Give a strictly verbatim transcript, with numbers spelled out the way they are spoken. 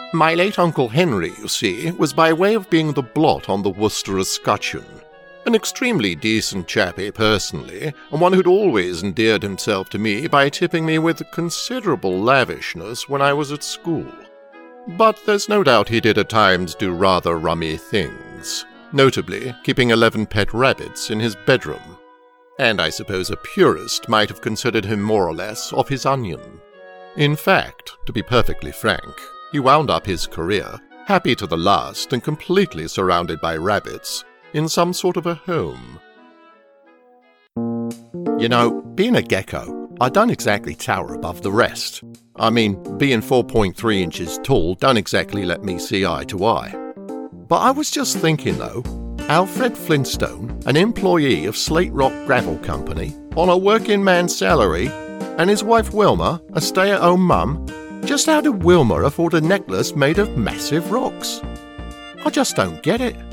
My late Uncle Henry, you see, was by way of being the blot on the Worcester escutcheon. An extremely decent chappie personally, and one who'd always endeared himself to me by tipping me with considerable lavishness when I was at school. But there's no doubt he did at times do rather rummy things, notably keeping eleven pet rabbits in his bedroom. And I suppose a purist might have considered him more or less off his onion. In fact, to be perfectly frank, he wound up his career, happy to the last and completely surrounded by rabbits, in some sort of a home. You know, being a gecko, I don't exactly tower above the rest. I mean, being four point three inches tall don't exactly let me see eye to eye. But I was just thinking, though, Alfred Flintstone, an employee of Slate Rock Gravel Company, on a working man's salary, and his wife Wilma, a stay-at-home mum, just how did Wilma afford a necklace made of massive rocks? I just don't get it.